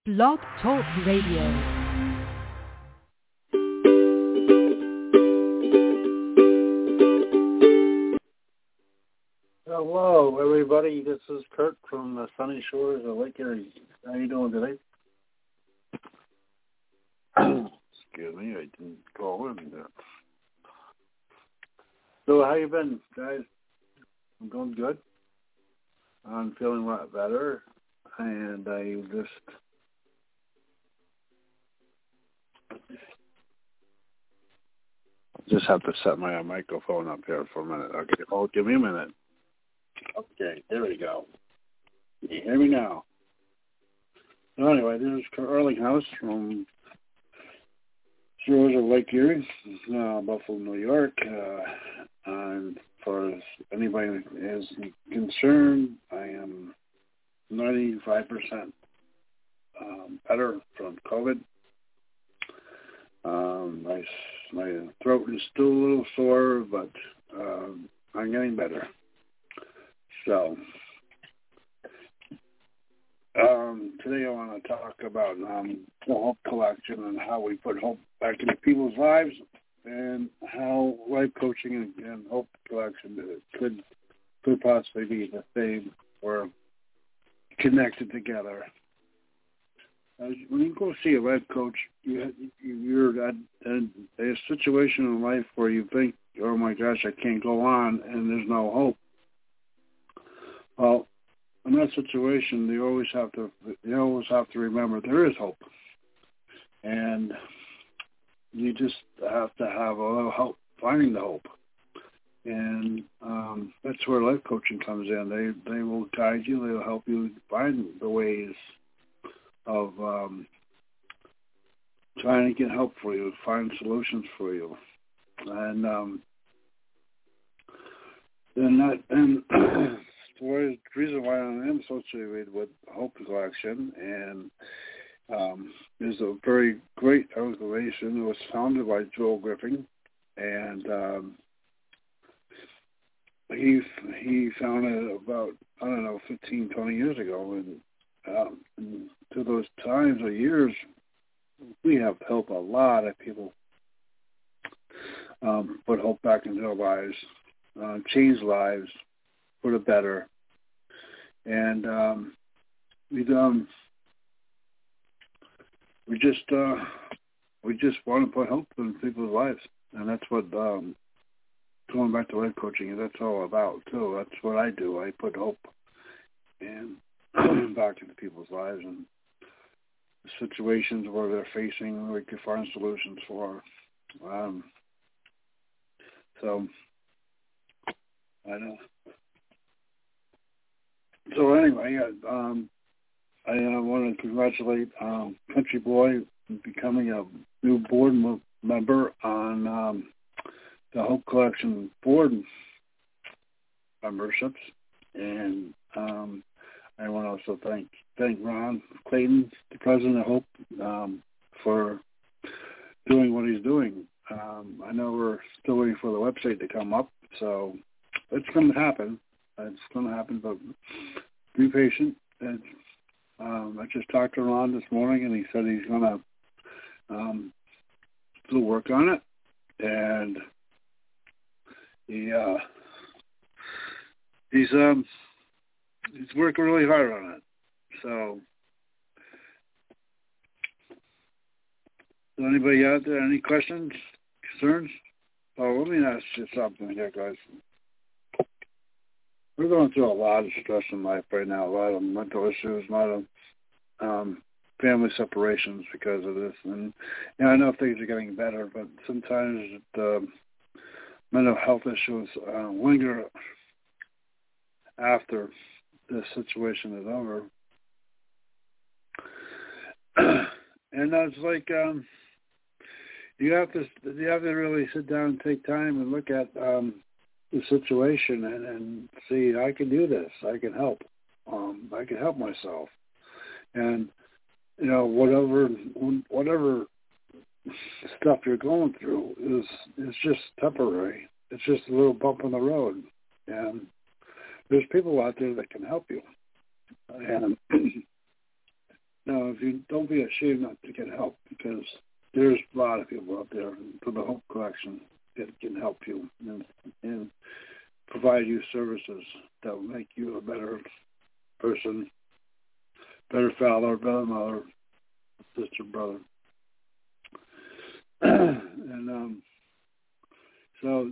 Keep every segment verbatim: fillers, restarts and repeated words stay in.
Blog Talk Radio. Hello, everybody. This is Kurt from the sunny shores of Lake Erie. How you doing today? Excuse me, I didn't call in there. So, how you been, guys? I'm doing good. I'm feeling a lot better, and I just just have to set my microphone up here for a minute. Okay, oh, give me a minute. Okay, there we go. Can you hear me now? So anyway, this is Kurt Erlinghaus from shores of Lake Erie, uh, Buffalo, New York. Uh, and for anybody is concerned, I am ninety-five percent um, better from COVID. Um, my, my throat is still a little sore, but um, I'm getting better. So, um, today I want to talk about um, the Hope Collection and how we put hope back into people's lives and how life coaching and, and Hope Collection could could possibly be the same or connected together. As when you go see a life coach, you, you're at a situation in life where you think, oh my gosh, I can't go on and there's no hope. Well, in that situation, you always have to you always have to remember there is hope, and you just have to have a little help finding the hope, and um, that's where life coaching comes in. They they will guide you. They'll help you find the ways of um, trying to get help for you, find solutions for you, and um, and that and. The reason why I am associated with Hope Collection and um, is a very great organization. It was founded by Joel Griffin, and um, he he founded it about I don't know fifteen, twenty years ago, and, um, and through those times or years, we have helped a lot of people um, put hope back into their lives, uh, change lives for the better. And um, we um, we just uh, we just want to put hope in people's lives, and that's what um, going back to life coaching, that's all about too. That's what I do. I put hope and back into people's lives and the situations where they're facing, we can find solutions for. Um, so I know. So anyway, um, I uh, want to congratulate um, Country Boy becoming a new board m- member on um, the Hope Collection board memberships, and um, I want to also thank thank Ron Clayton, the president of Hope, um, for doing what he's doing. Um, I know we're still waiting for the website to come up, so it's going to happen. It's going to happen, but be patient. And um, I just talked to Ron this morning, and he said he's going to um, still work on it, and he uh, he's um, he's working really hard on it. So, is anybody out there any questions, concerns? Oh, let me ask you something here, guys. We're going through a lot of stress in life right now, a lot of mental issues, a lot of um, family separations because of this. And you know, I know things are getting better, but sometimes the mental health issues uh, linger after the situation is over. And it's like um, you have to you have to really sit down and take time and look at um, the situation and, and see, I can do this. I can help. Um, I can help myself. And, you know, whatever whatever stuff you're going through is is just temporary. It's just a little bump in the road. And there's people out there that can help you. And Now, if you don't be ashamed not to get help, because there's a lot of people out there for the Hope Collection that can help you and, and provide you services that will make you a better person, better father, better mother, sister, brother. and um, so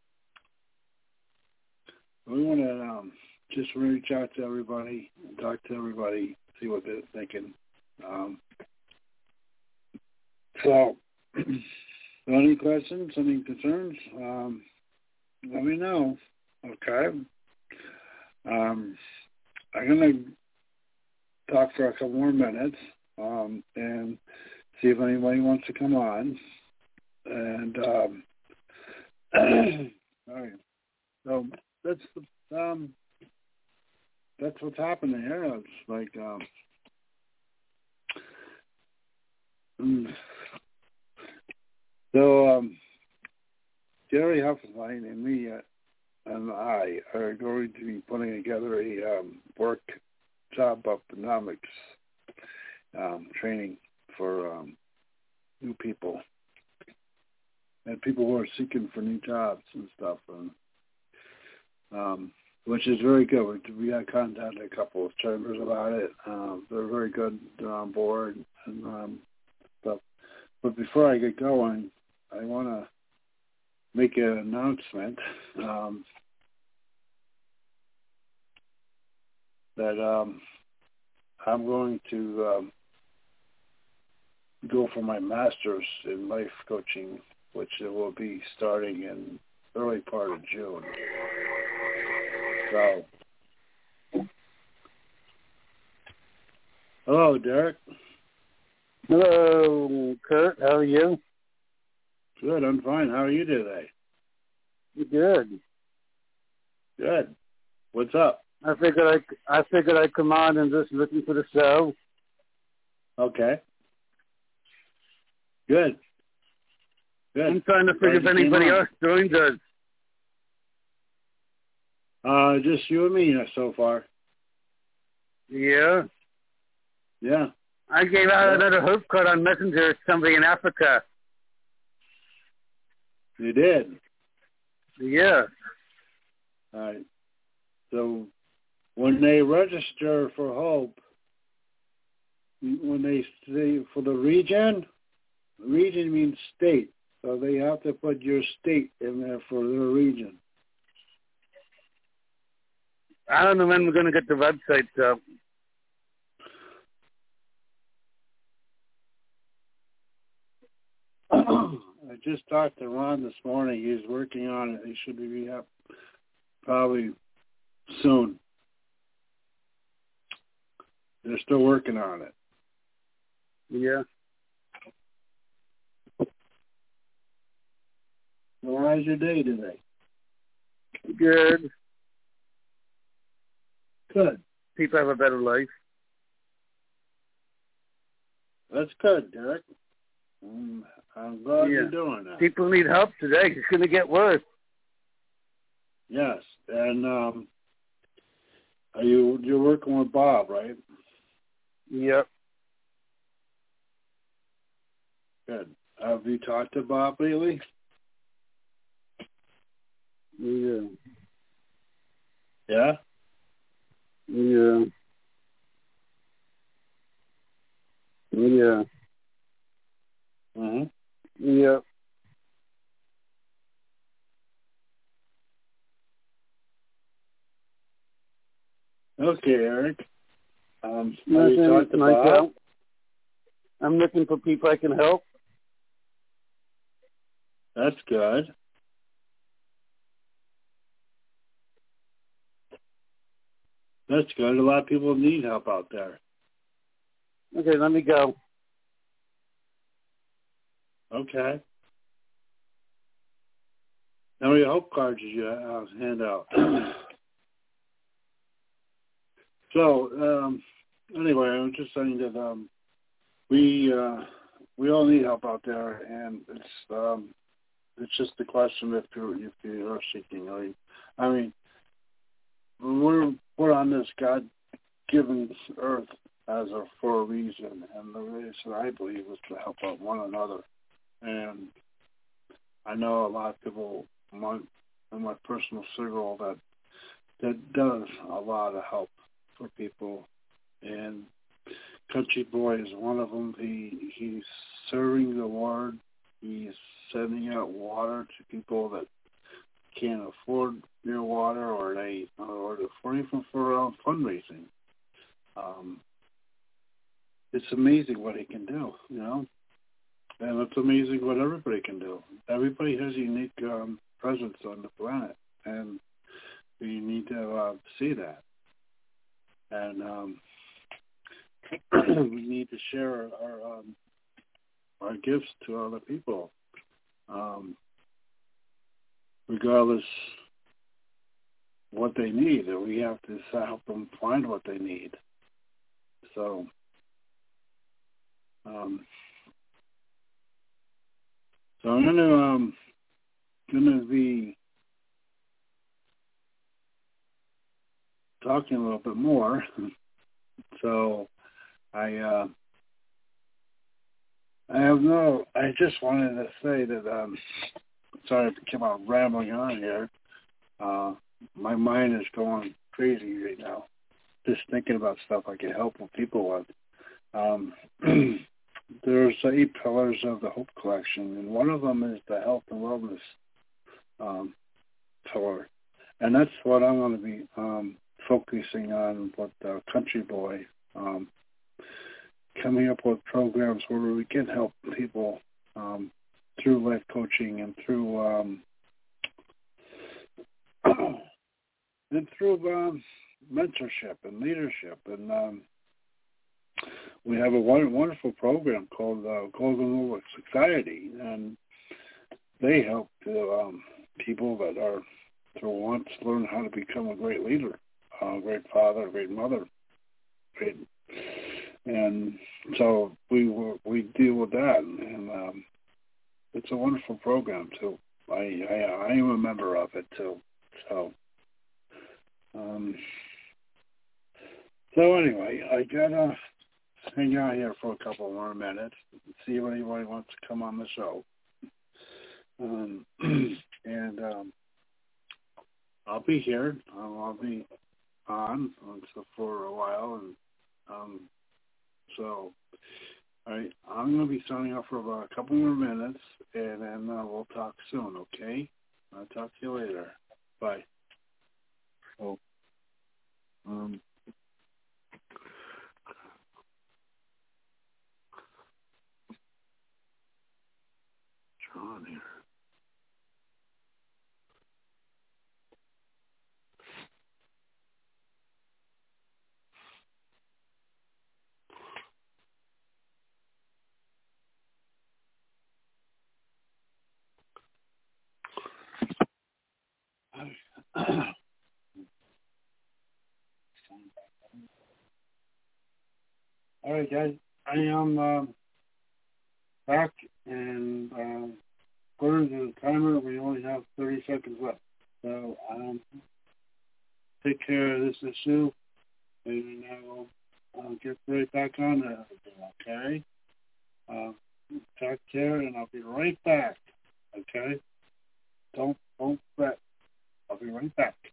we want to um, just reach out to everybody and talk to everybody, see what they're thinking. Um, so, any questions, any concerns, um, let me know. Okay. Um, I'm going to talk for a couple more minutes um, and see if anybody wants to come on. And um, all right. So that's the, um, that's what's happening here. It's like um, mm, so. Um, Jerry Huffenstein and me uh, and I are going to be putting together a um, work job economics um, training for um, new people and people who are seeking for new jobs and stuff, and, um, which is very good. We had contacted a couple of chambers about it. Um, they're very good. They're on board and um, stuff. But before I get going, I want to make an announcement um, that um, I'm going to um, go for my master's in life coaching, which will be starting in early part of June. So, hello, Derek. Hello, Kurt. How are you? Good. I'm fine. How are you today? Good. Good. What's up? I figured I I figured I'd come on and just listen to the show. Okay. Good. Good. I'm trying to figure if anybody else joins us. Uh, just you and me so far. Yeah. Yeah. I gave out yeah. another hope card on Messenger to somebody in Africa. You did? Yeah. All right. So when they register for Hope, when they say for the region, region means state. So they have to put your state in there for their region. I don't know when we're going to get the website up. I just talked to Ron this morning. He's working on it. He should be up probably soon. They're still working on it. Yeah. Well, how's your day today? Good. Good. People have a better life. That's good, Derek. Um, I'm glad yeah. you're doing that. People need help today. It's going to get worse. Yes, and um, are you you're working with Bob, right? Yep. Good. Have you talked to Bob lately? Yeah. Yeah? Yeah. Yeah. Mm-hmm. Yep. Okay, Eric. Um, have Nothing you talked to like Bob? that. I'm looking for people I can help. That's good. That's good. A lot of people need help out there. Okay, let me go. Okay. How many hope cards did you uh, hand out? so, um, anyway, I was just saying that um, we uh, we all need help out there, and it's um, it's just a question if you if you are seeking. I mean, I mean, we're we're on this God-given earth as a for a reason, and the reason I believe is to help out one another. And I know a lot of people in my, in my personal circle that that does a lot of help for people, and Country Boy is one of them. He he's serving the Lord. He's sending out water to people that can't afford their water, or they or for even for um, fundraising. Um, it's amazing what he can do, you know, and it's amazing what everybody can do. Everybody has a unique um, presence on the planet, and we need to uh, see that. And um, we need to share our um, our gifts to other people, um, regardless what they need. We have to help them find what they need. So, um, so I'm gonna um, gonna be talking a little bit more. So, I uh, I have no. I just wanted to say that. Um, sorry if I keep on rambling on here. Uh, my mind is going crazy right now, just thinking about stuff I can help people with. Um, there's eight pillars of the Hope Collection, and one of them is the health and wellness um, pillar, and that's what I'm going to be um, focusing on with uh, Country Boy, um, coming up with programs where we can help people um, through life coaching and through um, and through um, mentorship and leadership. And um, we have a wonderful program called uh, Golden Rule of Society, and they help to, um, people that are to want to learn how to become a great leader, a great father, a great mother, great. And so we we deal with that, and um, it's a wonderful program too. I, I I am a member of it too. So. Um, so anyway, I gotta hang out here for a couple more minutes and see if anybody wants to come on the show. Um, and um, I'll be here. Um, I'll be on so for a while, and um, so I, I'm going to be signing off for about a couple more minutes, and then uh, we'll talk soon. Okay? I'll talk to you later. Bye. Oh. Um. John here. All right, guys. I am um, back, and um, according to the timer, we only have thirty seconds left. So um, take care of this issue, and I will uh, get right back on to everything, okay? Uh, take care, and I'll be right back, okay? Don't, don't fret. I'll be right back.